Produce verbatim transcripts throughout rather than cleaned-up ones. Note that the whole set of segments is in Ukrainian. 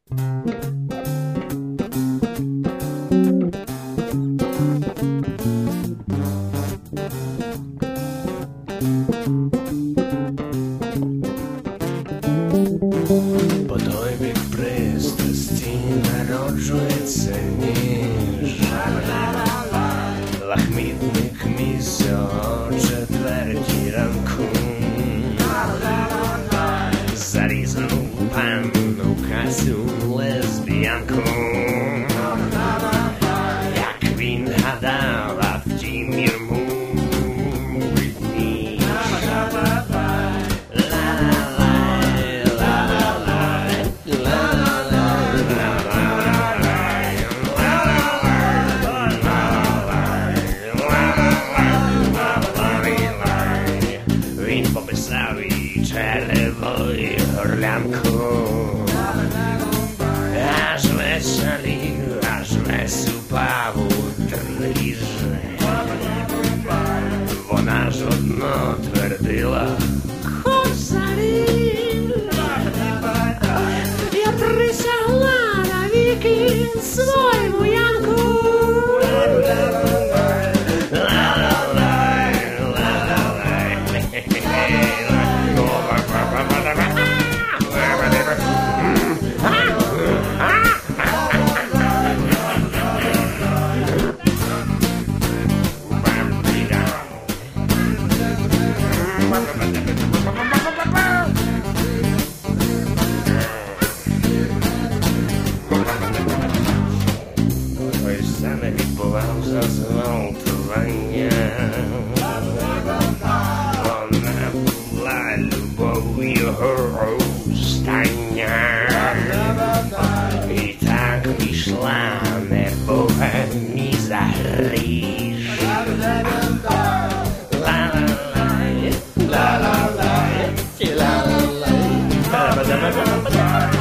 По той бік пристрасті народжується ніж лахмітних місць о четвертій ранку. Зарізану панну Касю лесбіянку, як він гадав, а втім йому видніш. Він пописав і черево, і горлянку, аж веселів, аж весь упав у дріж. Вона ж одно твердила: козарі, я присягла навіки своєму Янку. Ось саме відбував зґвалтування. Вона була любов його остання. І так пішла небога мізаріж. Ла-ла-лай, ла-ла-лай, ла-ла-лай, ла-ла-ла-ла-ла-ла-ла-ла-ла.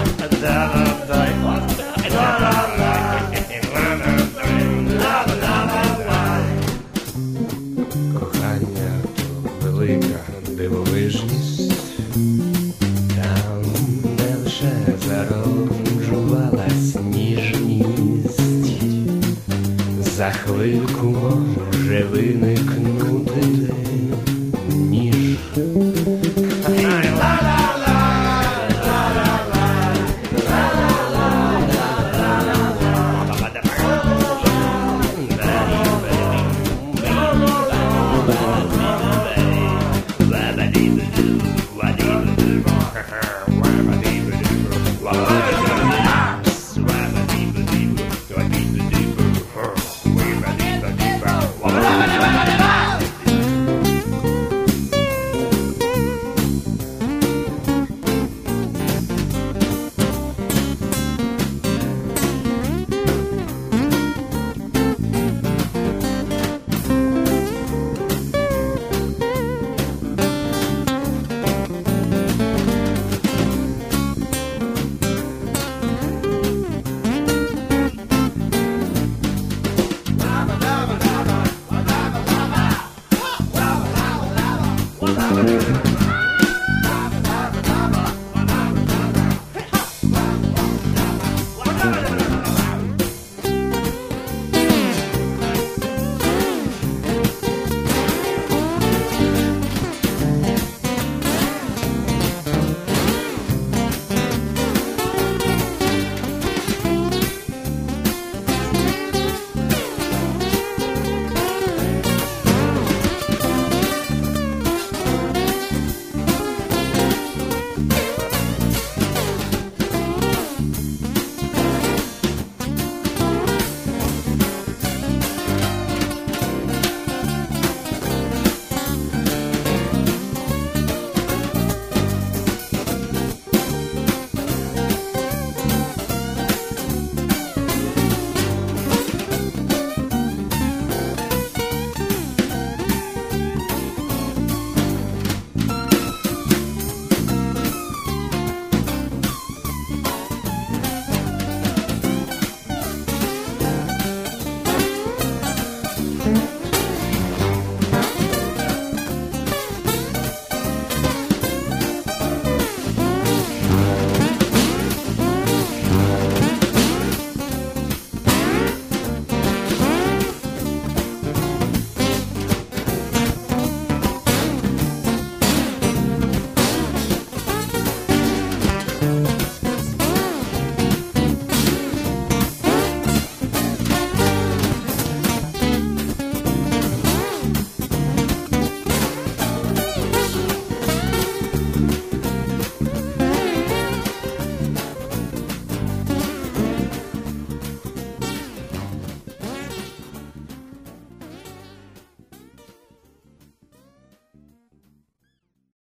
Кохання то велика дивовижність, там не лише зароджувалась ніжність, за хвильку може виникнути ніж. Ba-ba-dee-ba-doo, ba-dee-ba-doo.